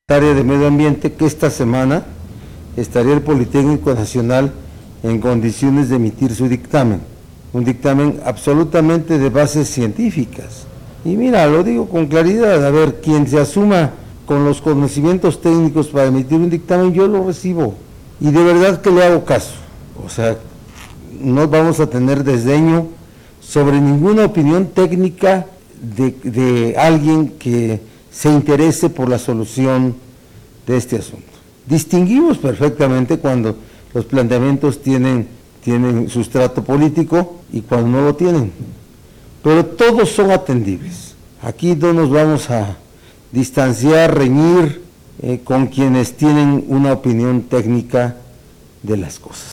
Área de Medio Ambiente, que esta semana estaría el Politécnico Nacional en condiciones de emitir su dictamen, un dictamen absolutamente de bases científicas. Y mira, lo digo con claridad, a ver, quien se asuma con los conocimientos técnicos para emitir un dictamen, yo lo recibo, y de verdad que le hago caso. O sea, no vamos a tener desdeño sobre ninguna opinión técnica de alguien que se interese por la solución de este asunto. Distinguimos perfectamente cuando los planteamientos tienen sustrato político y cuando no lo tienen, pero todos son atendibles. Aquí no nos vamos a distanciar, reñir con quienes tienen una opinión técnica de las cosas.